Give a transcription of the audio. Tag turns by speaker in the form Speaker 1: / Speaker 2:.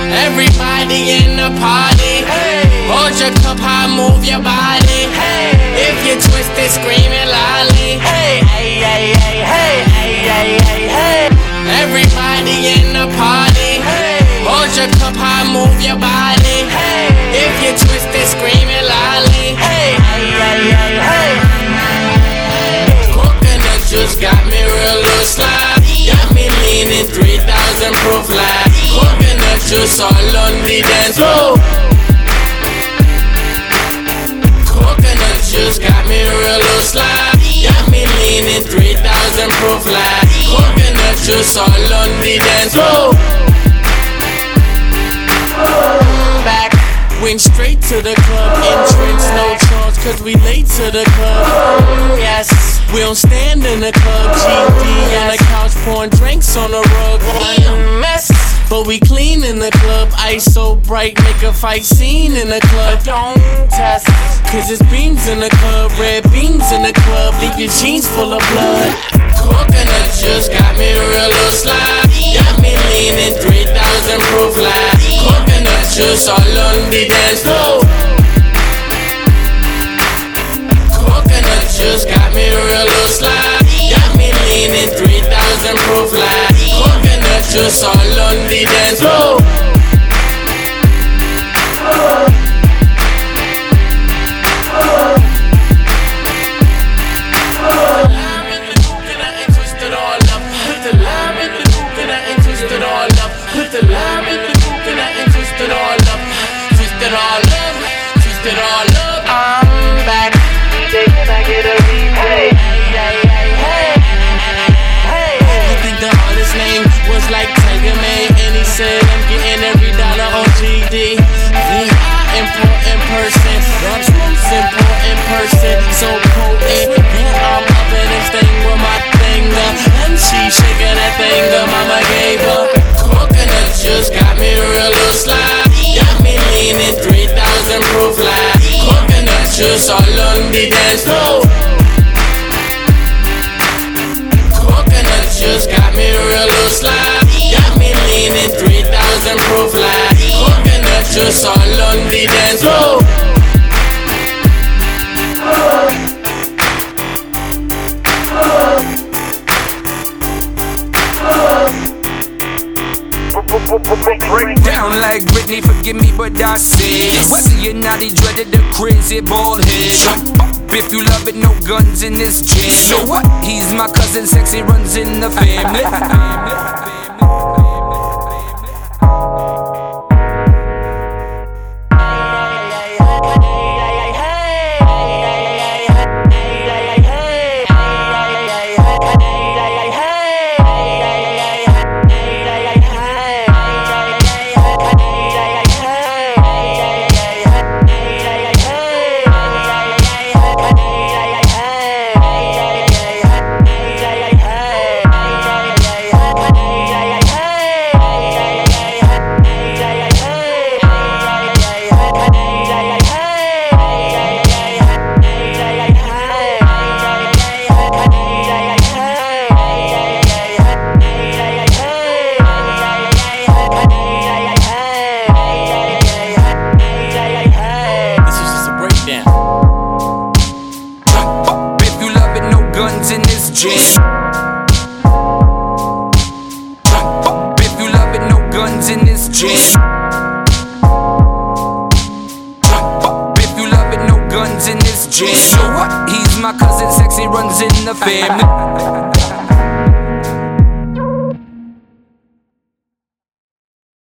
Speaker 1: Everybody in the party, hold your cup high, move your body. If you twist it, scream it loudly. Everybody in the party, hold your cup high, move your body. If you twist it, scream it loudly. Coconut just got me real loose slide, got me leaning 3000 proof light. Coconut juice all on the dance floor. Coconut juice got me real loose slide, got me leaning 3000 proof light. Coconut juice all on the dance floor. Back, went straight to the club. Entrance, no charge, cause we late to the club. Yes, we don't stand in the club. GD on the couch, pouring drinks on the rug. Mess, but we clean in the club. Ice so bright, make a fight scene in the club. Don't test, cause it's beams in the club. Red beams in the club, leave your jeans full of blood. Coconut just got me real loose slide, got me leaning 3000 proof light. Coconut juice all on the dance floor. Coconut just got me real loose slide, got me leaning 3000 proof light. Coconut juice all on the dance floor. I'm back. DJ, can I get a replay? I think the artist's name was like Tiger Man, and he said I'm getting every dollar on GD. Important person, simple in person, so potent. I'm up in this thing with my finger, and she shaking that finger mama gave her. Coconut just got me real loose slide, got me leaning 3000 proof light. Coconut juice all on the dance floor. Coconut just got me real loose slide, got me leaning 3000 proof light. Coconut juice all on the dance floor.
Speaker 2: Break down like Britney, forgive me, but I said Wesley and Naughty dreaded the crazy bald head. Jump up if you love it, no guns in this jam. So what? He's my cousin, sexy runs in the family. In this jam. Jump up if you love it, no guns in this jam. Jump up if you love it, no guns in this jam. So what? He's my cousin, sexy runs in the family.